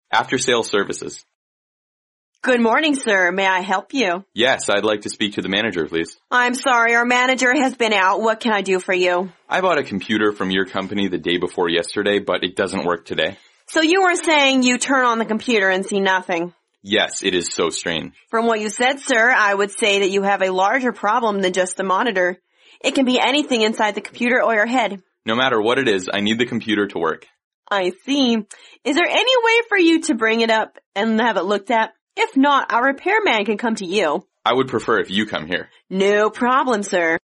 After sales services. Good morning, sir. May I help you? Yes, I'd like to speak to the manager, please. I'm sorry, our manager has been out. What can I do for you? I bought a computer from your company the day before yesterday, but it doesn't work today. So you were saying you turn on the computer and see nothing? Yes, it is so strange. From what you said, sir, I would say that you have a larger problem than just the monitor. It can be anything inside the computer or your head. No matter what it is, I need the computer to work. I see. Is there any way for you to bring it up and have it looked at? If not, our repairman can come to you. I would prefer if you come here. No problem, sir.